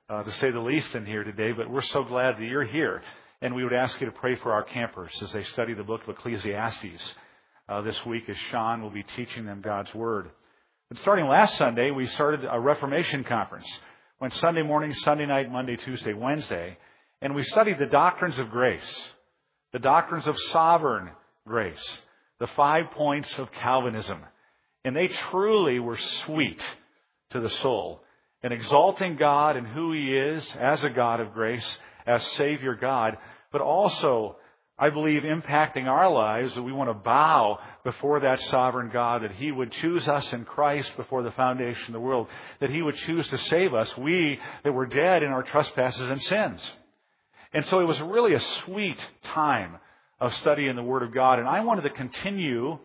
to say the least, in here today, but we're so glad that you're here. And we would ask you to pray for our campers as they study the book of Ecclesiastes this week, as Sean will be teaching them God's Word. But starting last Sunday, we started a Reformation conference. Went Sunday morning, Sunday night, Monday, Tuesday, Wednesday. And we studied the doctrines of grace, the doctrines of sovereign grace, the 5 points of Calvinism. And they truly were sweet to the soul, and exalting God and who He is as a God of grace, as Savior God, but also, I believe, impacting our lives, that we want to bow before that sovereign God, that He would choose us in Christ before the foundation of the world, that He would choose to save us, we that were dead in our trespasses and sins. And so it was really a sweet time of studying the Word of God, and I wanted to continue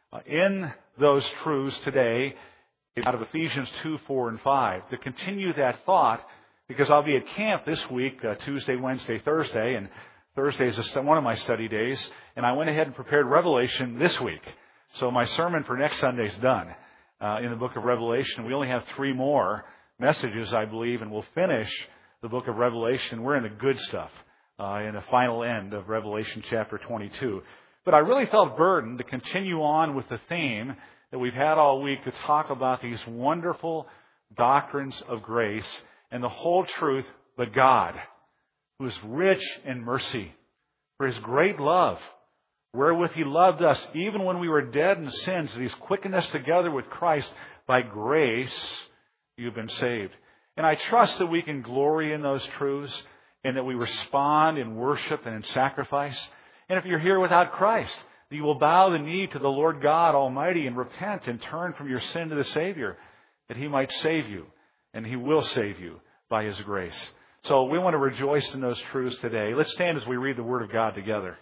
in those truths today out of Ephesians 2, 4, and 5, to continue that thought, because I'll be at camp this week, Tuesday, Wednesday, Thursday, and Thursday is one of my study days, and I went ahead and prepared Revelation this week. So my sermon for next Sunday is done in the book of Revelation. We only have 3 more messages, I believe, and we'll finish the book of Revelation. We're in the good stuff, in the final end of Revelation chapter 22. But I really felt burdened to continue on with the theme that we've had all week, to talk about these wonderful doctrines of grace and the whole truth, but God, who is rich in mercy, for His great love, wherewith He loved us, even when we were dead in sins, that He's quickened us together with Christ. By grace, you've been saved. And I trust that we can glory in those truths, and that we respond in worship and in sacrifice. And if you're here without Christ, you will bow the knee to the Lord God Almighty and repent and turn from your sin to the Savior, that He might save you, and He will save you by His grace. So we want to rejoice in those truths today. Let's stand as we read the Word of God together.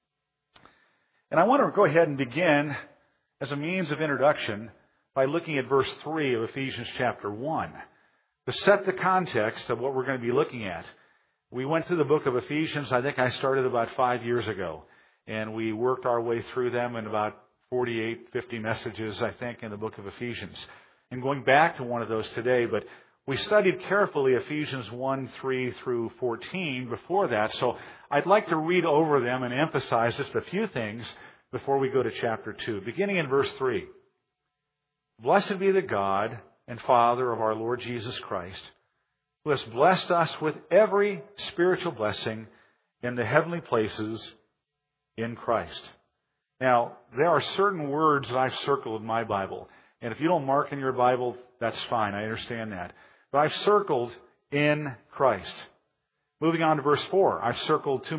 And I want to go ahead and begin, as a means of introduction, by looking at verse 3 of Ephesians chapter 1, to set the context of what we're going to be looking at. We went through the book of Ephesians, I think I started about 5 years ago. And we worked our way through them in about 48, 50 messages, I think, in the book of Ephesians. And going back to one of those today, but we studied carefully Ephesians 1, 3 through 14 before that. So I'd like to read over them and emphasize just a few things before we go to chapter 2. Beginning in verse 3. Blessed be the God and Father of our Lord Jesus Christ, who has blessed us with every spiritual blessing in the heavenly places in Christ. Now, there are certain words that I've circled in my Bible. And if you don't mark in your Bible, that's fine. I understand that. But I've circled in Christ. Moving on to verse 4. I've circled 3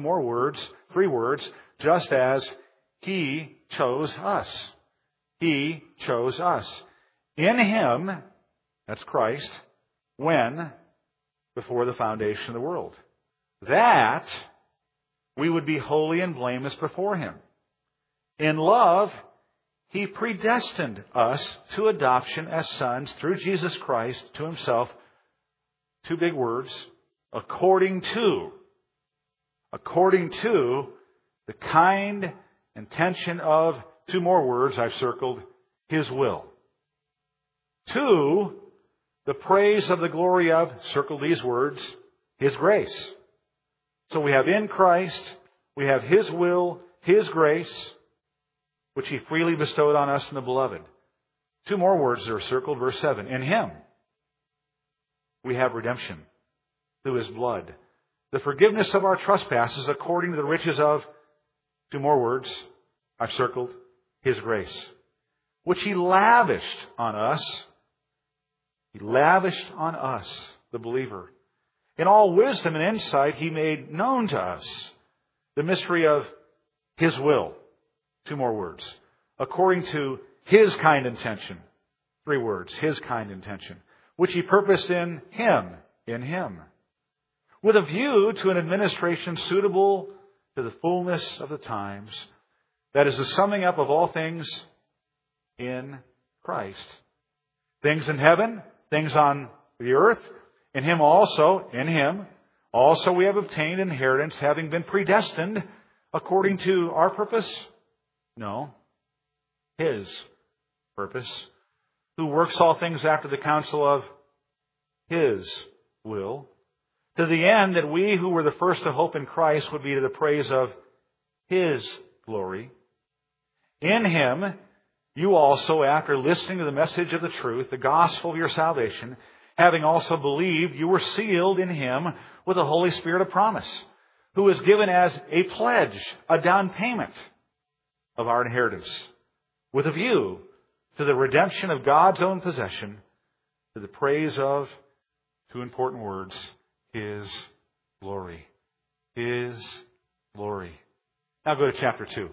words, just as He chose us. He chose us. In Him, that's Christ, when? Before the foundation of the world. That we would be holy and blameless before Him. In love, He predestined us to adoption as sons through Jesus Christ to Himself. 2 big words. According to the kind intention of, 2 more words I've circled, His will. 2, the praise of the glory of, circle these words, His grace. So we have in Christ, we have His will, His grace, which He freely bestowed on us in the Beloved. 2 more words that are circled, verse 7. In Him, we have redemption through His blood, the forgiveness of our trespasses according to the riches of, 2 more words I've circled, His grace, which He lavished on us. He lavished on us, the believer. In all wisdom and insight, He made known to us the mystery of His will. 2 more words. According to His kind intention. 3 words. His kind intention. Which He purposed in Him. With a view to an administration suitable to the fullness of the times. That is the summing up of all things in Christ. Things in heaven, things on the earth. In Him also we have obtained inheritance, having been predestined according to our purpose? No. His purpose. Who works all things after the counsel of His will, to the end that we who were the first to hope in Christ would be to the praise of His glory. In Him, you also, after listening to the message of the truth, the gospel of your salvation, having also believed, you were sealed in Him with the Holy Spirit of promise, who was given as a pledge, a down payment of our inheritance, with a view to the redemption of God's own possession, to the praise of, two important words, His glory. His glory. Now go to chapter 2.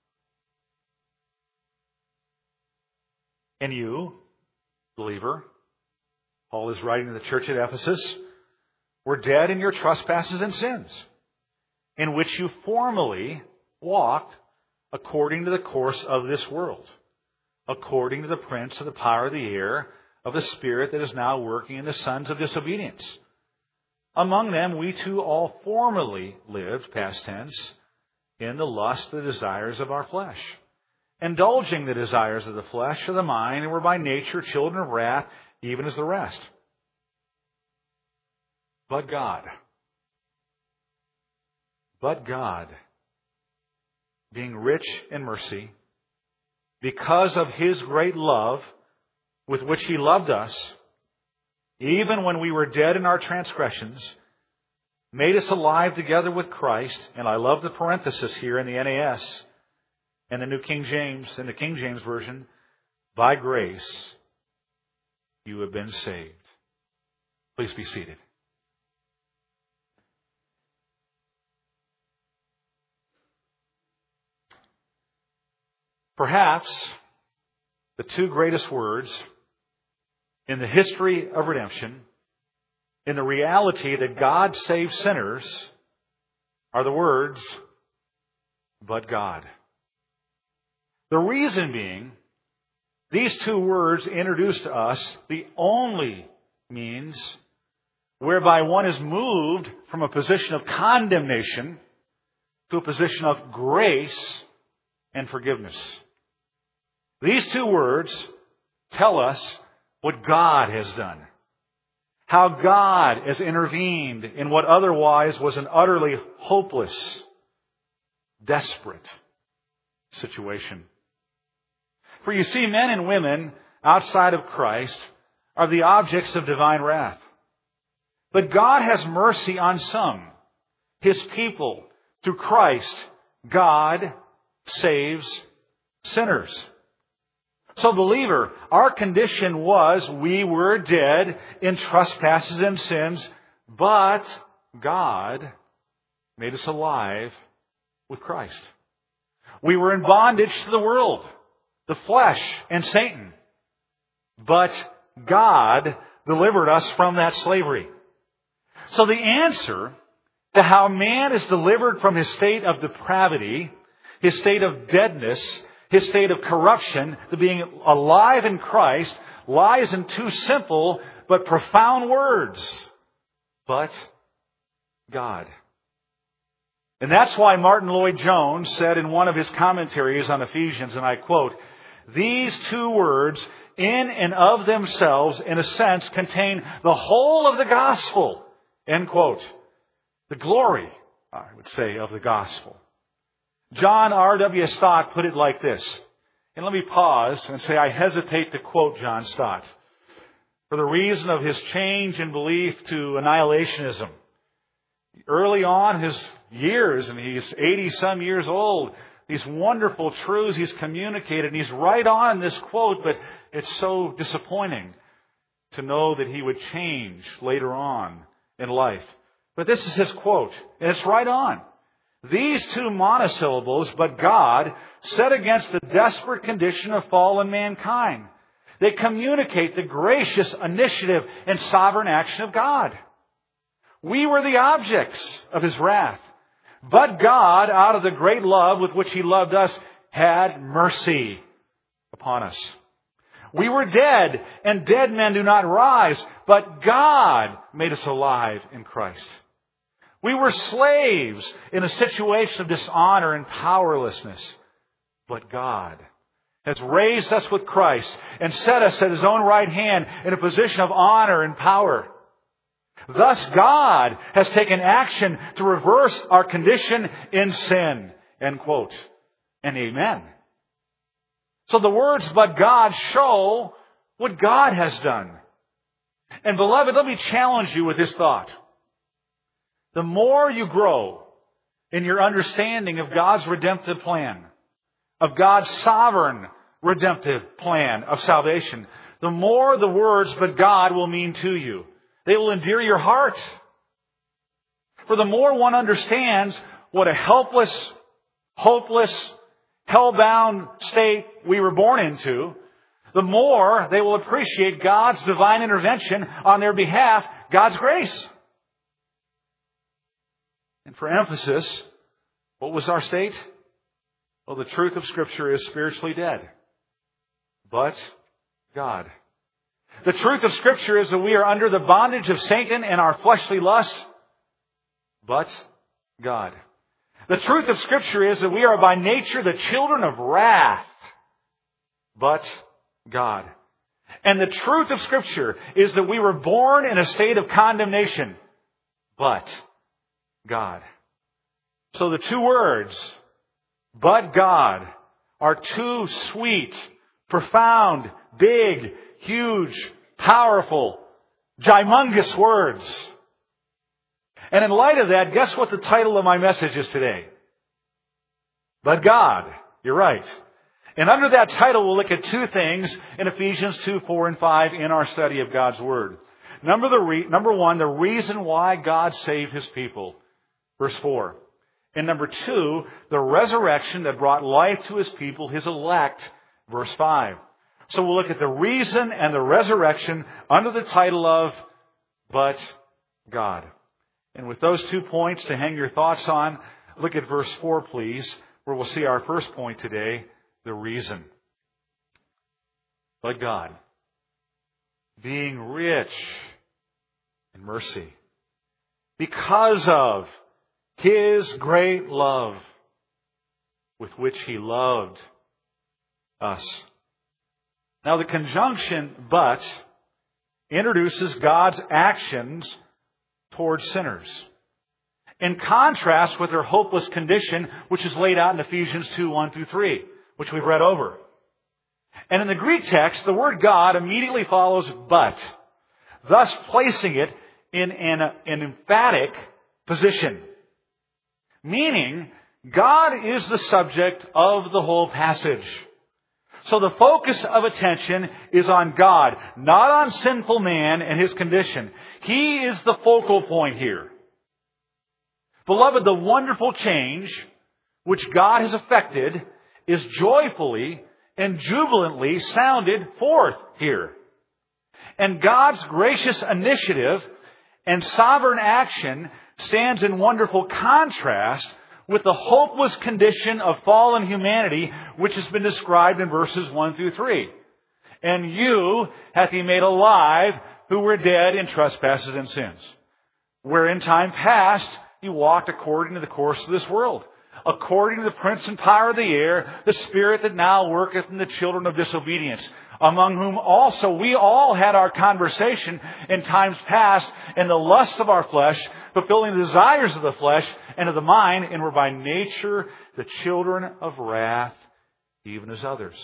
And you, believer, Paul is writing to the church at Ephesus, were dead in your trespasses and sins, in which you formerly walked according to the course of this world, according to the prince of the power of the air, of the spirit that is now working in the sons of disobedience. Among them we too all formerly lived, past tense, in the lust of the desires of our flesh, indulging the desires of the flesh of the mind, and were by nature children of wrath, even as the rest. But God, being rich in mercy, because of His great love with which He loved us, even when we were dead in our transgressions, made us alive together with Christ. And I love the parenthesis here in the NAS and the New King James, in the King James Version, by grace you have been saved. Please be seated. Perhaps the two greatest words in the history of redemption, in the reality that God saves sinners, are the words, but God. The reason being, these two words introduce to us the only means whereby one is moved from a position of condemnation to a position of grace and forgiveness. These two words tell us what God has done. How God has intervened in what otherwise was an utterly hopeless, desperate situation. For you see, men and women outside of Christ are the objects of divine wrath. But God has mercy on some, His people. Through Christ, God saves sinners. So, believer, our condition was we were dead in trespasses and sins, but God made us alive with Christ. We were in bondage to the world, the flesh, and Satan. But God delivered us from that slavery. So the answer to how man is delivered from his state of depravity, his state of deadness, his state of corruption, to being alive in Christ, lies in two simple but profound words. But God. And that's why Martin Lloyd-Jones said in one of his commentaries on Ephesians, and I quote, "These two words, in and of themselves, in a sense, contain the whole of the gospel." End quote. The glory, I would say, of the gospel. John R.W. Stott put it like this. And let me pause and say I hesitate to quote John Stott for the reason of his change in belief to annihilationism. Early on his years, and he's 80-some years old, these wonderful truths he's communicated, and he's right on this quote, but it's so disappointing to know that he would change later on in life. But this is his quote, and it's right on. These two monosyllables, but God, set against the desperate condition of fallen mankind. They communicate the gracious initiative and sovereign action of God. We were the objects of His wrath. But God, out of the great love with which He loved us, had mercy upon us. We were dead, and dead men do not rise, but God made us alive in Christ. We were slaves in a situation of dishonor and powerlessness. But God has raised us with Christ and set us at His own right hand in a position of honor and power. Thus God has taken action to reverse our condition in sin. End quote. And amen. So the words, but God, show what God has done. And beloved, let me challenge you with this thought. The more you grow in your understanding of God's redemptive plan, of God's sovereign redemptive plan of salvation, the more the words, but God, will mean to you. They will endear your heart. For the more one understands what a helpless, hopeless, hell-bound state we were born into, the more they will appreciate God's divine intervention on their behalf, God's grace. And for emphasis, what was our state? Well, the truth of Scripture is spiritually dead. But God. The truth of Scripture is that we are under the bondage of Satan and our fleshly lust. But God. The truth of Scripture is that we are by nature the children of wrath. But God. And the truth of Scripture is that we were born in a state of condemnation. But God. So the two words, but God, are two sweet, profound, big, huge, powerful, gymongous words. And in light of that, guess what the title of my message is today? But God. You're right. And under that title, we'll look at two things in Ephesians 2, 4, and 5 in our study of God's Word. Number one, the reason why God saved His people. Verse 4. And number two, the resurrection that brought life to His people, His elect. Verse 5. So we'll look at the reason and the resurrection under the title of But God. And with those 2 points to hang your thoughts on, look at verse 4, please, where we'll see our first point today, the reason. But God, being rich in mercy, because of His great love with which He loved us. Now the conjunction but introduces God's actions towards sinners, in contrast with their hopeless condition, which is laid out in Ephesians 2, 1 through 3, which we've read over. And in the Greek text, the word God immediately follows but, thus placing it in an emphatic position. Meaning, God is the subject of the whole passage. So the focus of attention is on God, not on sinful man and his condition. He is the focal point here. Beloved, the wonderful change which God has effected is joyfully and jubilantly sounded forth here. And God's gracious initiative and sovereign action stands in wonderful contrast with the hopeless condition of fallen humanity, which has been described in verses 1 through 3. And you hath He made alive who were dead in trespasses and sins, where in time past you walked according to the course of this world, according to the prince and power of the air, the spirit that now worketh in the children of disobedience, among whom also we all had our conversation in times past in the lust of our flesh, fulfilling the desires of the flesh and of the mind, and were by nature the children of wrath, even as others.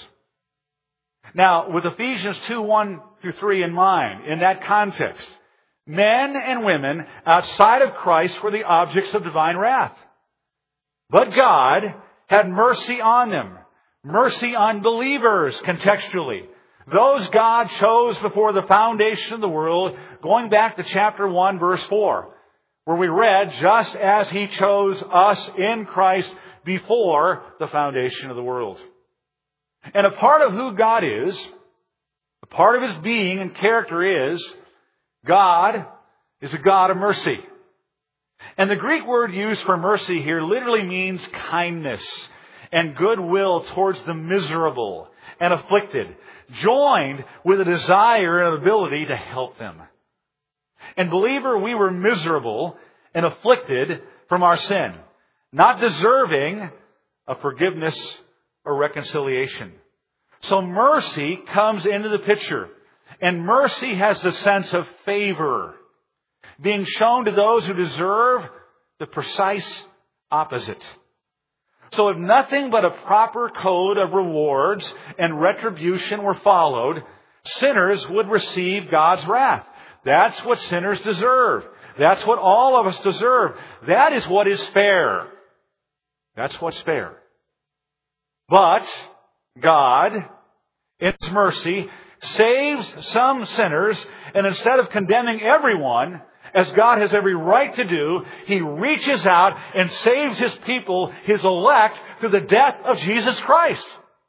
Now, with Ephesians 2, 1 through 3 in mind, in that context, men and women outside of Christ were the objects of divine wrath. But God had mercy on them. Mercy on believers, contextually. Those God chose before the foundation of the world, going back to chapter 1, verse 4, where we read, just as He chose us in Christ before the foundation of the world. And a part of who God is, a part of His being and character is, God is a God of mercy. And the Greek word used for mercy here literally means kindness and goodwill towards the miserable and afflicted, joined with a desire and ability to help them. And believer, we were miserable and afflicted from our sin, not deserving of forgiveness or reconciliation. So mercy comes into the picture. And mercy has the sense of favor. being shown to those who deserve the precise opposite. So if nothing but a proper code of rewards and retribution were followed, sinners would receive God's wrath. That's what sinners deserve. That's what all of us deserve. That is what is fair. That's what's fair. But God, in His mercy, saves some sinners, and instead of condemning everyone, as God has every right to do, He reaches out and saves His people, His elect, through the death of Jesus Christ.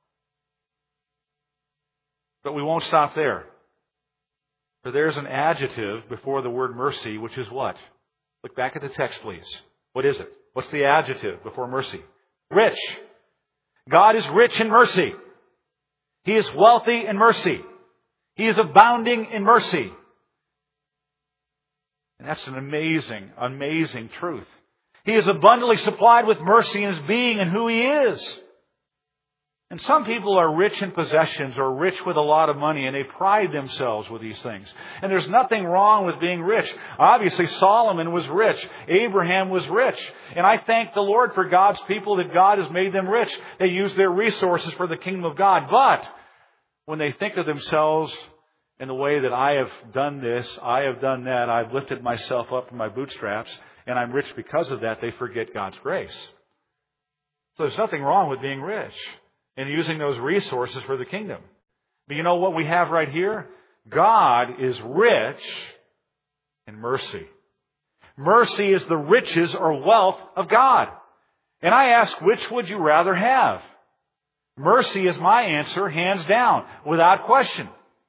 But we won't stop there. For there's an adjective before the word mercy, which is what? Look back at the text, please. What is it? What's the adjective before mercy? Rich. God is rich in mercy. He is wealthy in mercy. He is abounding in mercy. And that's an amazing, amazing truth. He is abundantly supplied with mercy in His being and who He is. And some people are rich in possessions or rich with a lot of money, and they pride themselves with these things. And there's nothing wrong with being rich. Obviously, Solomon was rich. Abraham was rich. And I thank the Lord for God's people that God has made them rich. They use their resources for the kingdom of God. But when they think of themselves in the way that I have done this, I have done that, I've lifted myself up from my bootstraps, and I'm rich because of that, they forget God's grace. So there's nothing wrong with being rich and using those resources for the kingdom. But you know what we have right here? God is rich in mercy. Mercy is the riches or wealth of God. And I ask, which would you rather have? Mercy is my answer, hands down, without question.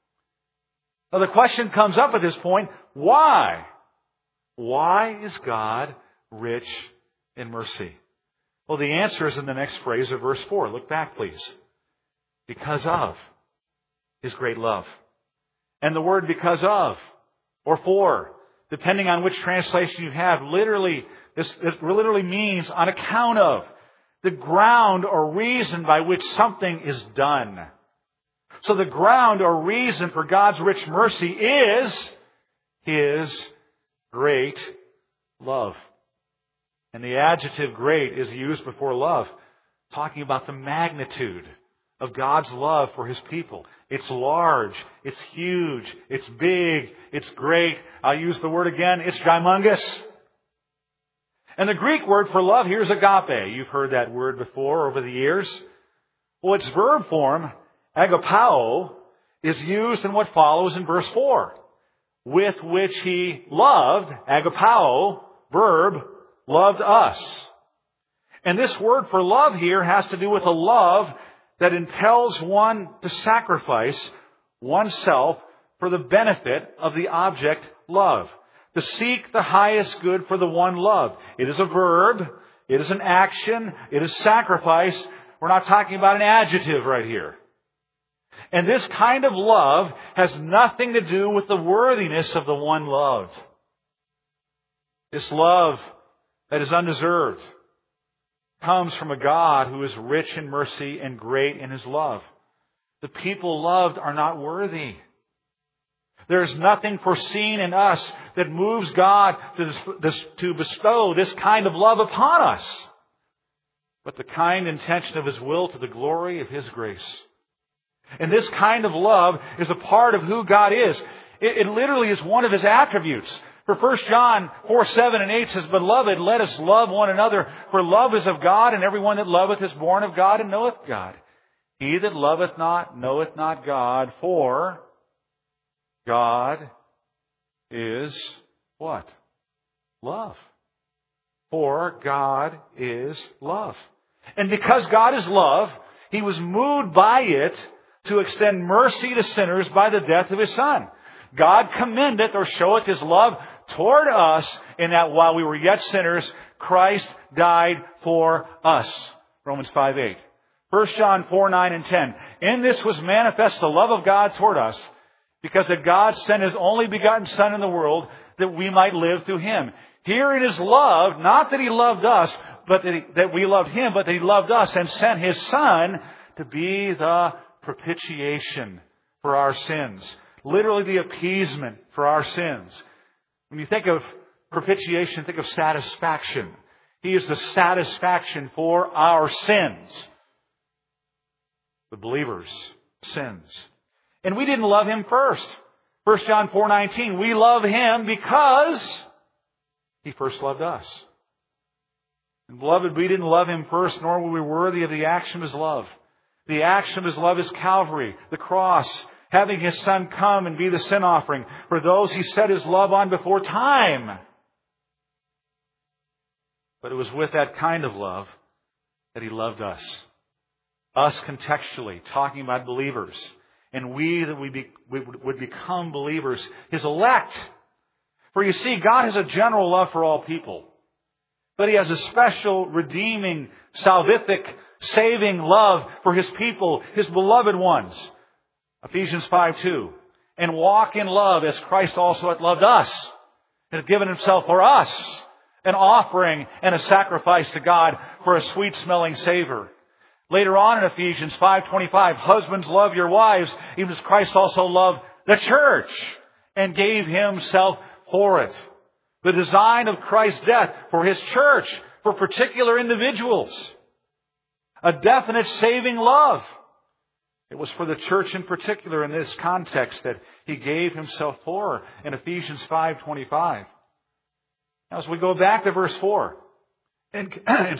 Now the question comes up at this point, why? Why is God rich in mercy? Well, the answer is in the next phrase of verse 4. Look back, please. Because of His great love. And the word because of, or for, depending on which translation you have, this literally means on account of, the ground or reason by which something is done. So the ground or reason for God's rich mercy is His great love. And the adjective great is used before love, talking about the magnitude of God's love for His people. It's large, it's huge, it's big, it's great. I'll use the word again, it's gymongous. And the Greek word for love here is agape. You've heard that word before over the years. Well, its verb form, agapao, is used in what follows in verse 4. With which He loved, agapao, verb, loved us. And this word for love here has to do with a love that impels one to sacrifice oneself for the benefit of the object loved. To seek the highest good for the one loved. It is a verb. It is an action. It is sacrifice. We're not talking about an adjective right here. And this kind of love has nothing to do with the worthiness of the one loved. This love that is undeserved comes from a God who is rich in mercy and great in His love. The people loved are not worthy. There is nothing foreseen in us that moves God to bestow this kind of love upon us, but the kind intention of His will to the glory of His grace. And this kind of love is a part of who God is. It literally is one of His attributes. For 1 John 4:7-8 says, Beloved, let us love one another, for love is of God, and everyone that loveth is born of God and knoweth God. He that loveth not knoweth not God, for God is what? Love. For God is love. And because God is love, He was moved by it to extend mercy to sinners by the death of His Son. God commendeth or showeth His love toward us in that while we were yet sinners, Christ died for us. Romans 5:8. 1 John 4:9-10. In this was manifest the love of God toward us, because that God sent His only begotten Son in the world that we might live through Him. Herein is love, not that He loved us, but that we loved Him, but that He loved us and sent His Son to be the propitiation for our sins. Literally the appeasement for our sins. When you think of propitiation, think of satisfaction. He is the satisfaction for our sins. The believer's sins. And we didn't love Him first. 1 John 4:19, we love Him because He first loved us. And beloved, we didn't love Him first, nor were we worthy of the action of His love. The action of His love is Calvary, the cross, having His Son come and be the sin offering for those He set His love on before time. But it was with that kind of love that He loved us. Us contextually, talking about believers. And we that we would become believers, His elect. For you see, God has a general love for all people. But He has a special, redeeming, salvific, saving love for His people, His beloved ones. Ephesians 5:2. And walk in love as Christ also hath loved us, and hath given Himself for us, an offering and a sacrifice to God for a sweet-smelling savor. Later on in Ephesians 5:25, husbands, love your wives, even as Christ also loved the church and gave Himself for it. The design of Christ's death for His church, for particular individuals. A definite saving love. It was for the church in particular in this context that He gave Himself for in Ephesians 5:25. Now as we go back to verse 4, and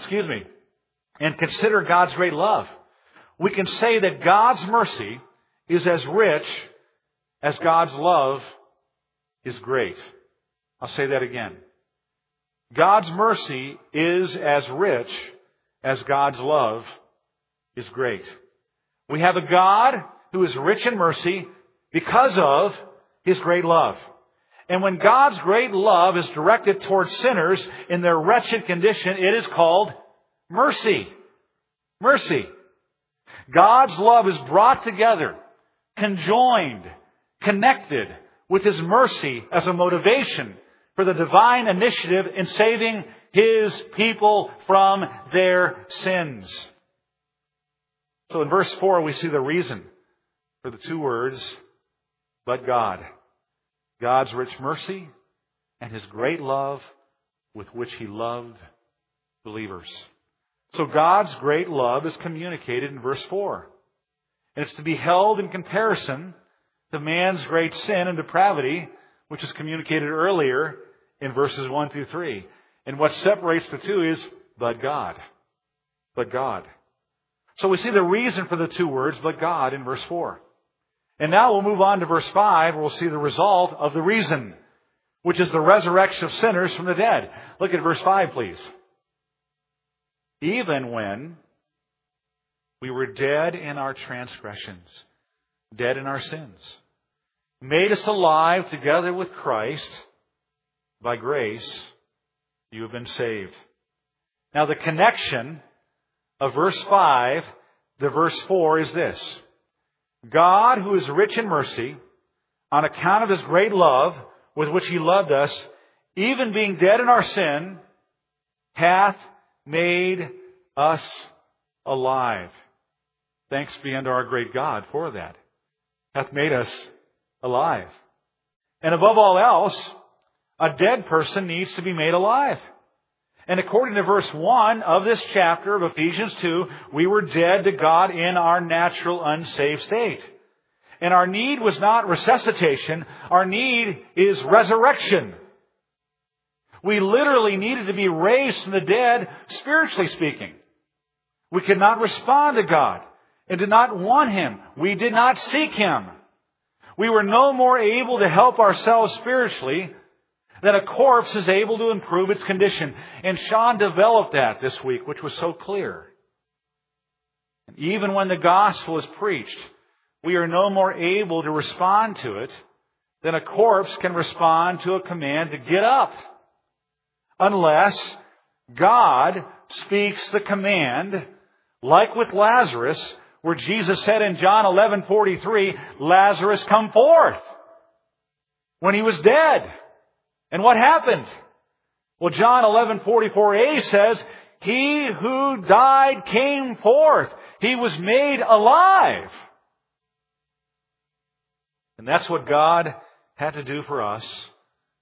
consider God's great love, we can say that God's mercy is as rich as God's love is great. I'll say that again. God's mercy is as rich as God's love is great. We have a God who is rich in mercy because of His great love. And when God's great love is directed towards sinners in their wretched condition, it is called mercy. Mercy. God's love is brought together, conjoined, connected with His mercy as a motivation for the divine initiative in saving His people from their sins. So in verse 4 we see the reason for the two words, but God. God's rich mercy and His great love with which He loved believers. So God's great love is communicated in verse 4. And it's to be held in comparison to man's great sin and depravity, which is communicated earlier in verses 1 through 3. And what separates the two is, but God. But God. So we see the reason for the two words, but God, in verse 4. And now we'll move on to verse 5, where we'll see the result of the reason, which is the resurrection of sinners from the dead. Look at verse 5, please. Even when we were dead in our transgressions, dead in our sins, made us alive together with Christ, by grace, you have been saved. Now the connection of verse 5 to verse 4 is this. God, who is rich in mercy, on account of His great love with which He loved us, even being dead in our sin, hath made us alive. Thanks be unto our great God for that. Hath made us alive. And above all else, a dead person needs to be made alive. And according to verse 1 of this chapter of Ephesians 2, we were dead to God in our natural unsaved state. And our need was not resuscitation. Our need is resurrection. We literally needed to be raised from the dead, spiritually speaking. We could not respond to God and did not want Him. We did not seek Him. We were no more able to help ourselves spiritually than a corpse is able to improve its condition. And Sean developed that this week, which was so clear. And even when the gospel is preached, we are no more able to respond to it than a corpse can respond to a command to get up. Unless God speaks the command, like with Lazarus, where Jesus said in John 11:43, Lazarus, come forth, when he was dead. And what happened? Well, John 11:44a says, He who died came forth. He was made alive. And that's what God had to do for us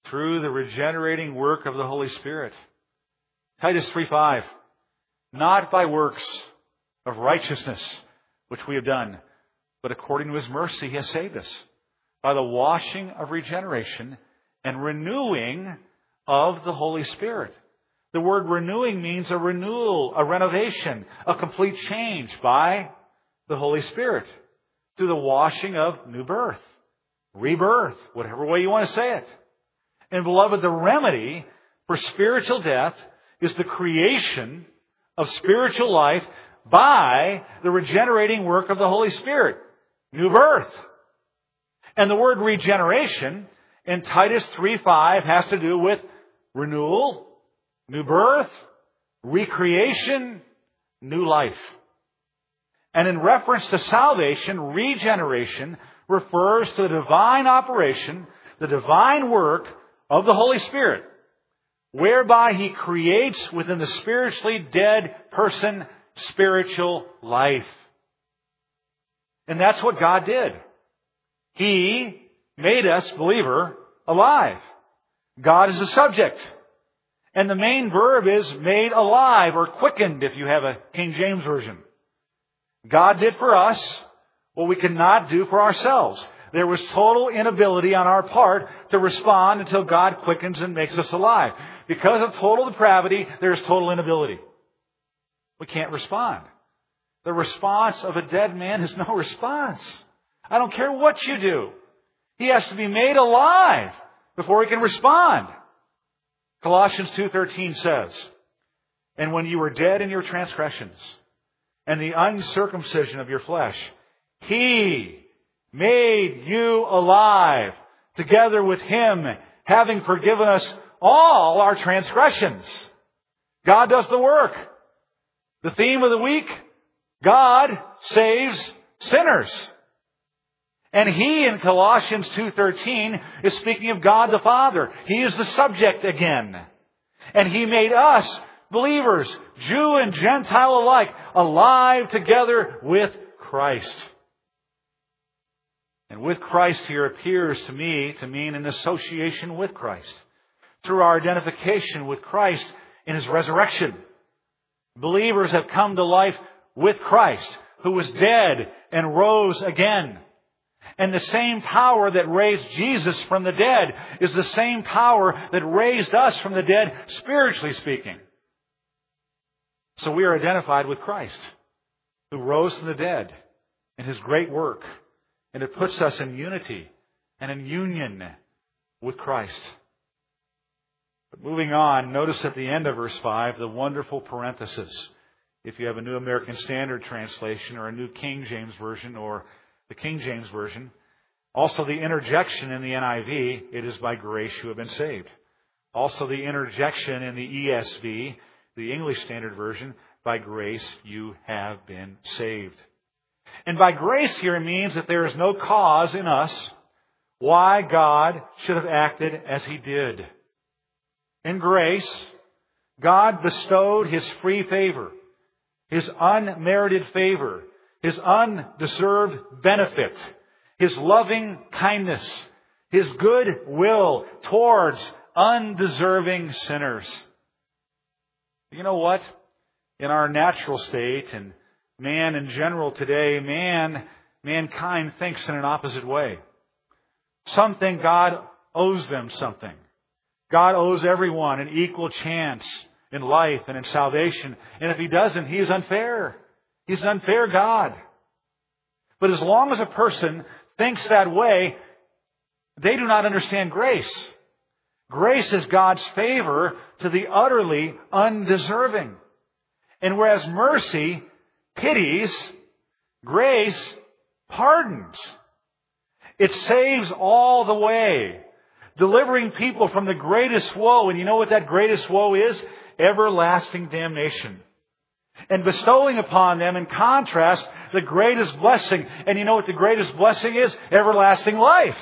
through the regenerating work of the Holy Spirit. Titus 3:5. Not by works of righteousness which we have done, but according to His mercy He has saved us, by the washing of regeneration and renewing of the Holy Spirit. The word renewing means a renewal, a renovation, a complete change by the Holy Spirit through the washing of new birth, rebirth, whatever way you want to say it. And beloved, the remedy for spiritual death is the creation of spiritual life by the regenerating work of the Holy Spirit. New birth. And the word regeneration in Titus 3:5 has to do with renewal, new birth, recreation, new life. And in reference to salvation, regeneration refers to the divine operation, the divine work of the Holy Spirit, whereby He creates within the spiritually dead person spiritual life. And that's what God did. He made us, believer, alive. God is the subject. And the main verb is made alive or quickened if you have a King James Version. God did for us what we could not do for ourselves. There was total inability on our part to respond until God quickens and makes us alive. Because of total depravity, there's total inability. We can't respond. The response of a dead man is no response. I don't care what you do. He has to be made alive before he can respond. Colossians 2:13 says, "And when you were dead in your transgressions and the uncircumcision of your flesh, He made you alive together with Him, having forgiven us all our transgressions." God does the work. The theme of the week, God saves sinners. And He, in Colossians 2:13, is speaking of God the Father. He is the subject again. And He made us, believers, Jew and Gentile alike, alive together with Christ. And with Christ here appears to me to mean an association with Christ, through our identification with Christ in His resurrection. Believers have come to life with Christ, who was dead and rose again. And the same power that raised Jesus from the dead is the same power that raised us from the dead, spiritually speaking. So we are identified with Christ, who rose from the dead in His great work. And it puts us in unity and in union with Christ. But moving on, notice at the end of verse 5, the wonderful parenthesis. If you have a New American Standard Translation or a New King James Version or the King James Version, also the interjection in the NIV, it is by grace you have been saved. Also the interjection in the ESV, the English Standard Version, by grace you have been saved. And by grace here means that there is no cause in us why God should have acted as He did. In grace, God bestowed His free favor, His unmerited favor, His undeserved benefit, His loving kindness, His good will towards undeserving sinners. You know what? In our natural state and man in general today, mankind thinks in an opposite way. Some think God owes them something. God owes everyone an equal chance in life and in salvation. And if He doesn't, He is unfair. He's an unfair God. But as long as a person thinks that way, they do not understand grace. Grace is God's favor to the utterly undeserving. And whereas mercy pities, grace pardons. It saves all the way, delivering people from the greatest woe. And you know what that greatest woe is? Everlasting damnation. And bestowing upon them, in contrast, the greatest blessing. And you know what the greatest blessing is? Everlasting life.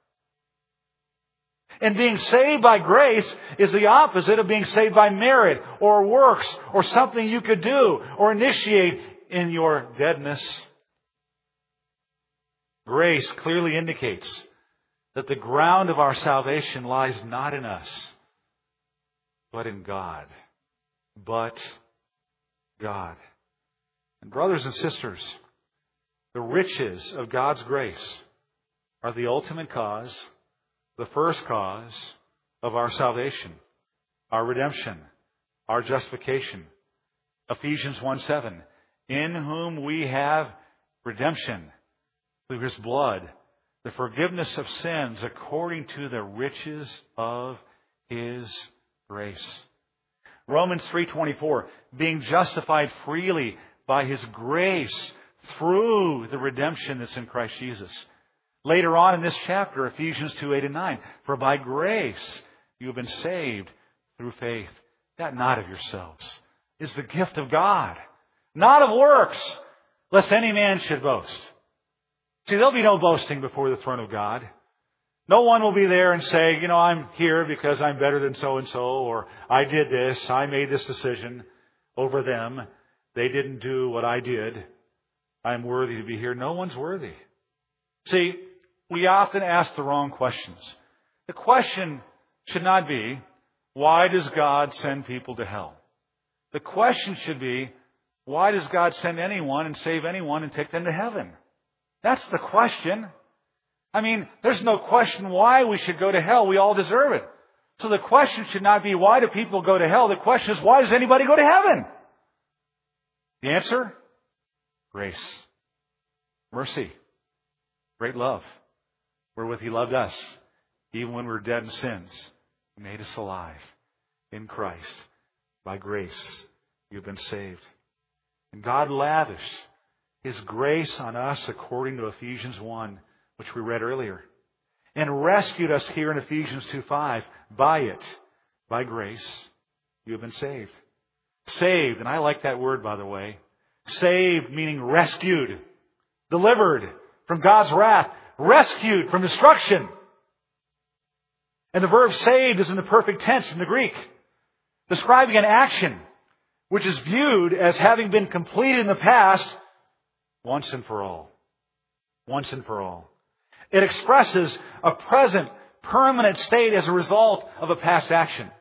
And being saved by grace is the opposite of being saved by merit or works or something you could do or initiate in your deadness. Grace clearly indicates that the ground of our salvation lies not in us, but in God. But God. And brothers and sisters, the riches of God's grace are the ultimate cause, the first cause of our salvation, our redemption, our justification. Ephesians 1:7, in whom we have redemption through His blood, the forgiveness of sins according to the riches of His grace. Romans 3:24, being justified freely by His grace through the redemption that's in Christ Jesus. Later on in this chapter, Ephesians 2:8-9, for by grace you have been saved through faith, that not of yourselves, is the gift of God, not of works, lest any man should boast. See, there'll be no boasting before the throne of God. No one will be there and say, I'm here because I'm better than so-and-so, or I did this, I made this decision over them. They didn't do what I did. I'm worthy to be here. No one's worthy. See, we often ask the wrong questions. The question should not be, why does God send people to hell? The question should be, why does God send anyone and save anyone and take them to heaven? That's the question. There's no question why we should go to hell. We all deserve it. So the question should not be, why do people go to hell? The question is, why does anybody go to heaven? The answer? Grace. Mercy. Great love. Wherewith He loved us, even when we were dead in sins. He made us alive in Christ. By grace, you've been saved. And God lavished His grace on us according to Ephesians 1, which we read earlier. And rescued us here in Ephesians 2:5. By it, by grace, you have been saved. Saved, and I like that word, by the way. Saved meaning rescued, delivered from God's wrath, rescued from destruction. And the verb saved is in the perfect tense in the Greek, describing an action which is viewed as having been completed in the past once and for all. Once and for all. It expresses a present, permanent state as a result of a past action.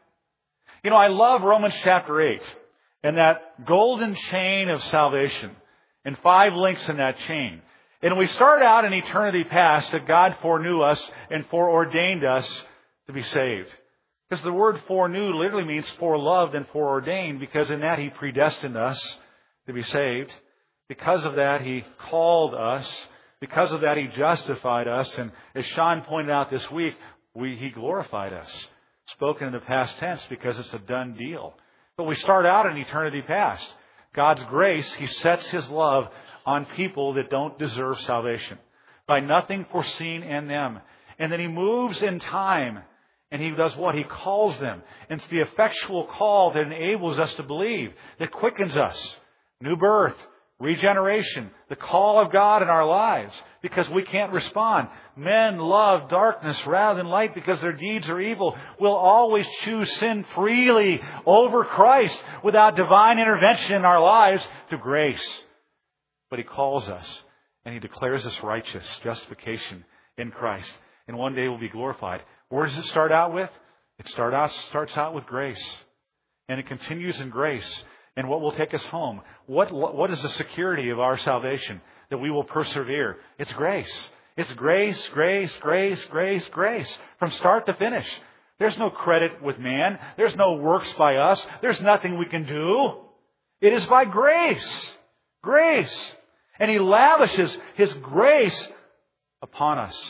I love Romans chapter 8 and that golden chain of salvation and 5 links in that chain. And we start out in eternity past that God foreknew us and foreordained us to be saved. Because the word foreknew literally means foreloved and foreordained, because in that He predestined us to be saved. Because of that, He called us. Because of that, He justified us. And as Sean pointed out this week, He glorified us. Spoken in the past tense because it's a done deal. But we start out in eternity past. God's grace, He sets His love on people that don't deserve salvation by nothing foreseen in them. And then He moves in time and He does what? He calls them. And it's the effectual call that enables us to believe, that quickens us. New birth, regeneration, the call of God in our lives, because we can't respond. Men love darkness rather than light because their deeds are evil. We'll always choose sin freely over Christ without divine intervention in our lives through grace. But He calls us and He declares us righteous, justification in Christ. And one day we'll be glorified. Where does it start out with? It starts out with grace. And it continues in grace. And what will take us home? What is the security of our salvation? That we will persevere. It's grace. It's grace, grace, grace, grace, grace. From start to finish. There's no credit with man. There's no works by us. There's nothing we can do. It is by grace. Grace. And He lavishes His grace upon us.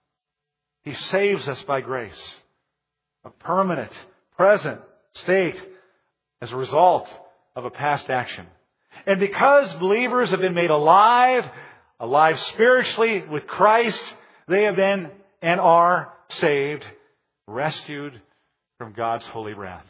He saves us by grace. A permanent, present state as a result of a past action. And because believers have been made alive spiritually with Christ, they have been and are saved, rescued from God's holy wrath.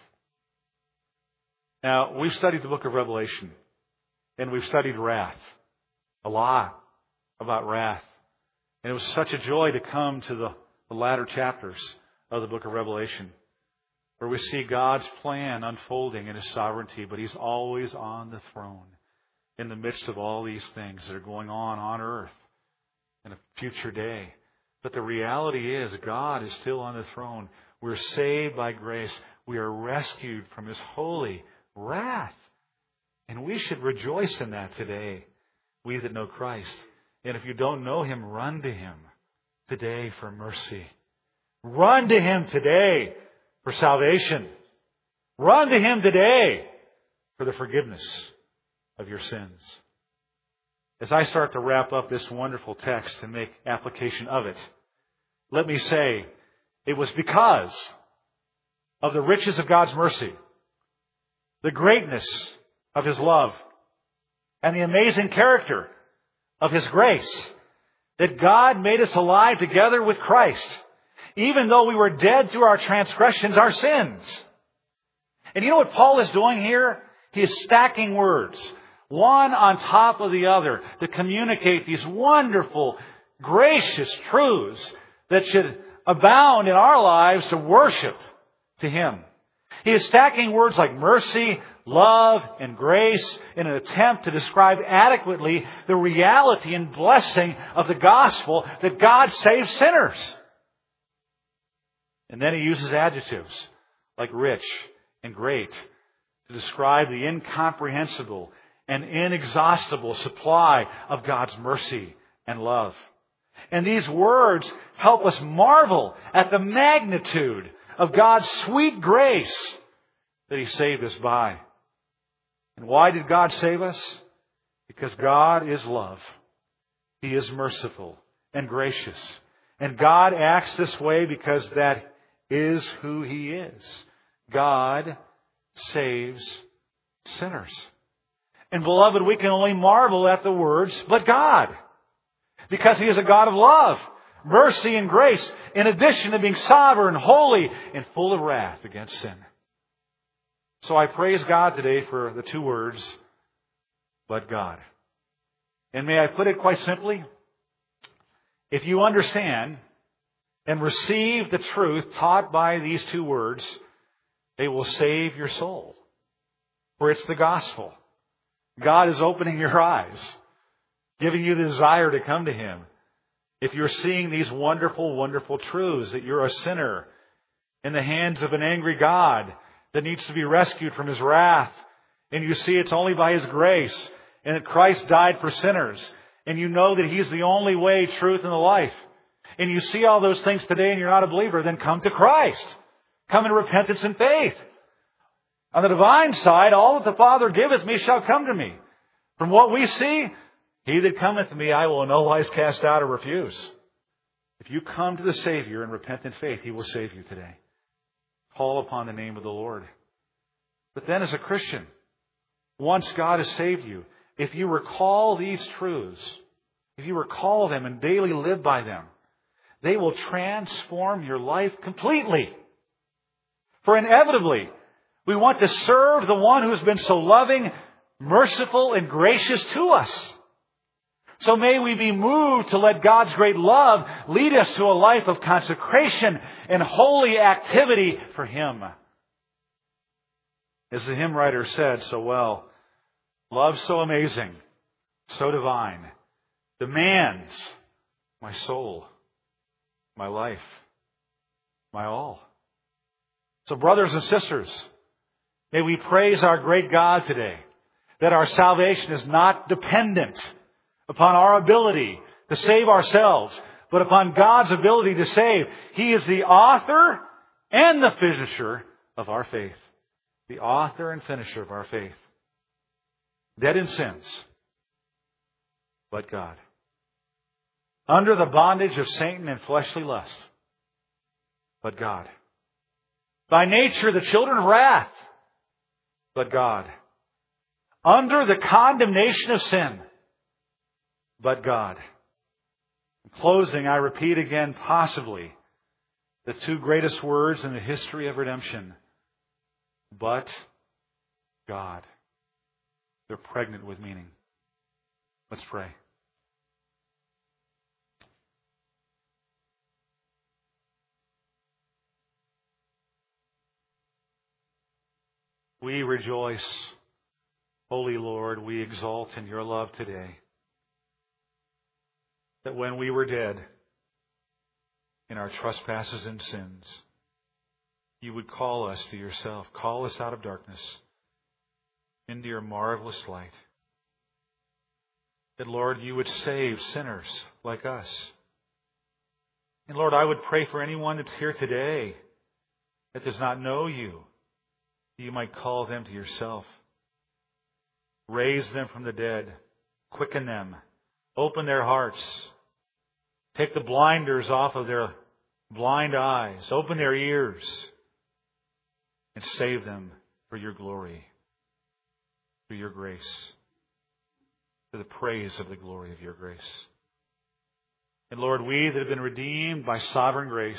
Now, we've studied the book of Revelation, and we've studied wrath, a lot about wrath. And it was such a joy to come to the latter chapters of the book of Revelation, where we see God's plan unfolding in His sovereignty, but He's always on the throne in the midst of all these things that are going on earth in a future day. But the reality is God is still on the throne. We're saved by grace. We are rescued from His holy wrath. And we should rejoice in that today, we that know Christ. And if you don't know Him, run to Him today for mercy. Run to Him today for salvation. Run to Him today for the forgiveness of your sins. As I start to wrap up this wonderful text and make application of it, let me say, it was because of the riches of God's mercy, the greatness of His love, and the amazing character of His grace that God made us alive together with Christ, even though we were dead through our transgressions, our sins. And you know what Paul is doing here? He is stacking words, one on top of the other, to communicate these wonderful, gracious truths that should abound in our lives to worship to Him. He is stacking words like mercy, love, and grace in an attempt to describe adequately the reality and blessing of the gospel that God saves sinners. And then he uses adjectives like rich and great to describe the incomprehensible and inexhaustible supply of God's mercy and love. And these words help us marvel at the magnitude of God's sweet grace that He saved us by. And why did God save us? Because God is love. He is merciful and gracious. And God acts this way because that is who He is. God saves sinners. And beloved, we can only marvel at the words, but God. Because He is a God of love, mercy, and grace, in addition to being sovereign, holy, and full of wrath against sin. So I praise God today for the two words, but God. And may I put it quite simply? If you understand and receive the truth taught by these two words, they will save your soul. For it's the gospel. God is opening your eyes, giving you the desire to come to Him. If you're seeing these wonderful, wonderful truths, that you're a sinner in the hands of an angry God that needs to be rescued from His wrath, and you see it's only by His grace, and that Christ died for sinners, and you know that He's the only way, truth, and the life, and you see all those things today and you're not a believer, then come to Christ. Come in repentance and faith. On the divine side, all that the Father giveth me shall come to me. From what we see, He that cometh to me I will in no wise cast out or refuse. If you come to the Savior in repentant faith, He will save you today. Call upon the name of the Lord. But then as a Christian, once God has saved you, if you recall these truths, if you recall them and daily live by them, they will transform your life completely. For inevitably, we want to serve the one who has been so loving, merciful, and gracious to us. So may we be moved to let God's great love lead us to a life of consecration and holy activity for Him. As the hymn writer said so well, love so amazing, so divine, demands my soul, my life, my all. So brothers and sisters, may we praise our great God today, that our salvation is not dependent upon our ability to save ourselves, but upon God's ability to save. He is the author and the finisher of our faith. The author and finisher of our faith. Dead in sins, but God. Under the bondage of Satan and fleshly lust, but God. By nature, the children of wrath, but God. Under the condemnation of sin, but God. In closing, I repeat again, possibly, the two greatest words in the history of redemption. But God. They're pregnant with meaning. Let's pray. We rejoice, Holy Lord, we exalt in your love today. That when we were dead, in our trespasses and sins, You would call us to Yourself, call us out of darkness into Your marvelous light. That, Lord, You would save sinners like us. And Lord, I would pray for anyone that's here today that does not know You, that You might call them to Yourself. Raise them from the dead. Quicken them. Open their hearts. Take the blinders off of their blind eyes. Open their ears. And save them for Your glory, for Your grace, for the praise of the glory of Your grace. And Lord, we that have been redeemed by sovereign grace,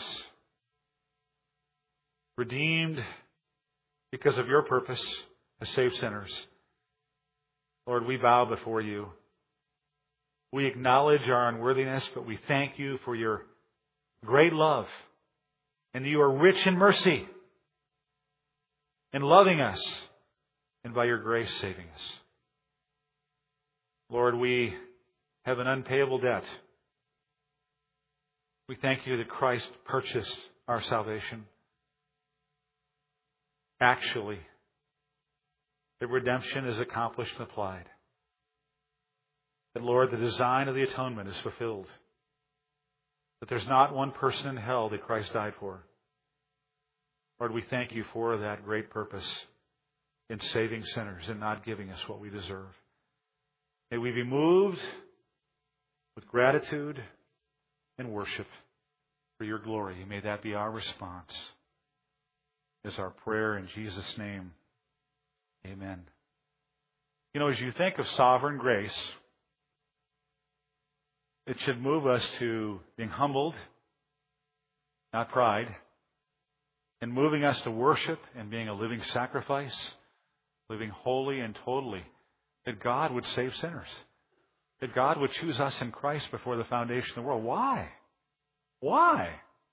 redeemed because of Your purpose to save sinners, Lord, we bow before You. We acknowledge our unworthiness, but we thank You for Your great love, and that You are rich in mercy, in loving us, and by Your grace saving us. Lord, we have an unpayable debt. We thank You that Christ purchased our salvation. Actually, that redemption is accomplished and applied. That, Lord, the design of the atonement is fulfilled. That there's not one person in hell that Christ died for. Lord, we thank You for that great purpose in saving sinners and not giving us what we deserve. May we be moved with gratitude and worship for Your glory. May that be our response. Is our prayer in Jesus' name. Amen. You know, as you think of sovereign grace, it should move us to being humbled, not pride, and moving us to worship and being a living sacrifice, living wholly and totally, that God would save sinners, that God would choose us in Christ before the foundation of the world. Why? Why?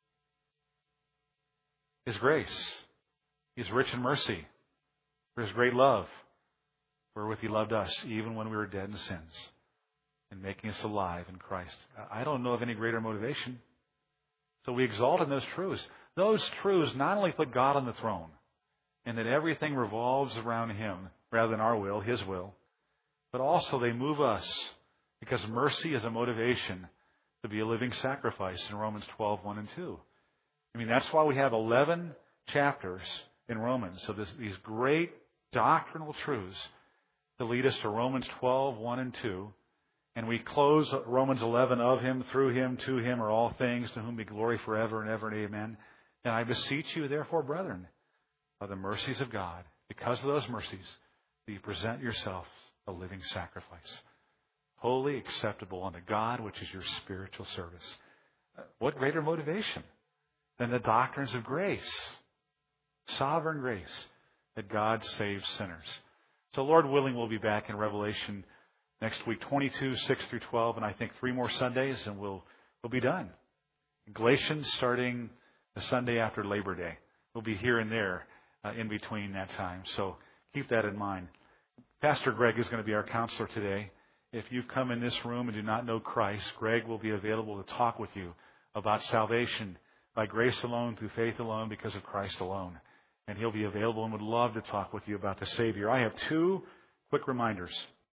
His grace. He's rich in mercy. For His great love, wherewith He loved us, even when we were dead in sins, and making us alive in Christ. I don't know of any greater motivation. So we exalt in those truths. Those truths not only put God on the throne, and that everything revolves around Him rather than our will, His will, but also they move us, because mercy is a motivation to be a living sacrifice in Romans 12:1 and 2. I mean, that's why we have 11 chapters in Romans. So these great doctrinal truths to lead us to Romans 12:1 and 2. And we close Romans 11, of Him, through Him, to Him are all things, to whom be glory forever and ever and amen. And I beseech you, therefore, brethren, by the mercies of God, because of those mercies, that you present yourself a living sacrifice, holy, acceptable unto God, which is your spiritual service. What greater motivation than the doctrines of grace, sovereign grace, that God saves sinners. So Lord willing, we'll be back in Revelation next week, 22, 6 through 12, and I think 3 more Sundays, and we'll be done. Galatians starting the Sunday after Labor Day. We'll be here and there in between that time. So keep that in mind. Pastor Greg is going to be our counselor today. If you've come in this room and do not know Christ, Greg will be available to talk with you about salvation by grace alone, through faith alone, because of Christ alone. And he'll be available and would love to talk with you about the Savior. I have 2 quick reminders.